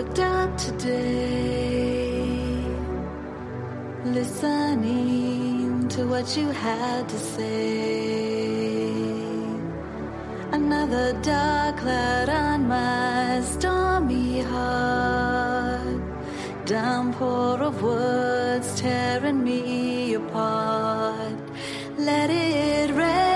looked up today, listening to what you had to say. Another dark cloud on my stormy heart, downpour of words tearing me apart. Let it rain.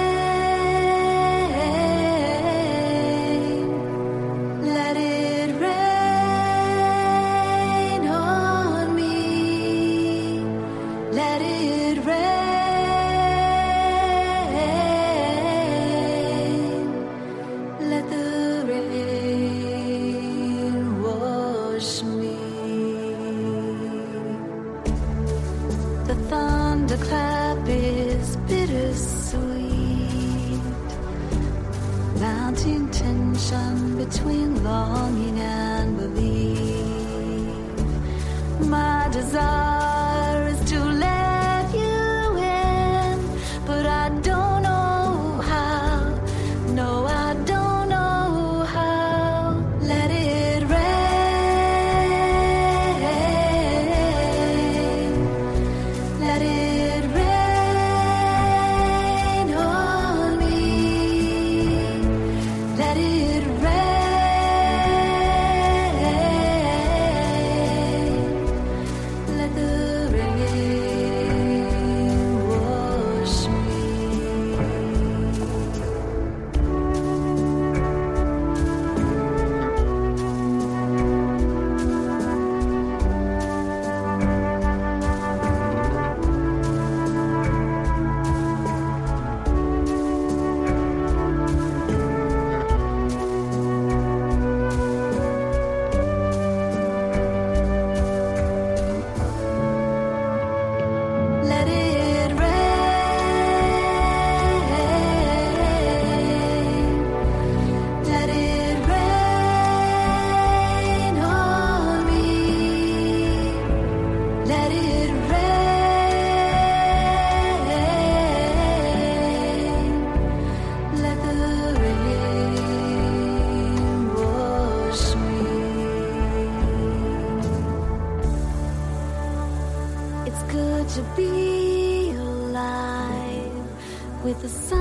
Thunderclap is bittersweet, mounting tension between longing and belief. My desire is to let you in, but I don't know how. No, I don't know how. Let it rain. Let it rain on me. Let it rain. Let the rain wash me. Let it rain. Let it rain on me. Let it rain. Let the rain wash me. It's good to be alive with the sun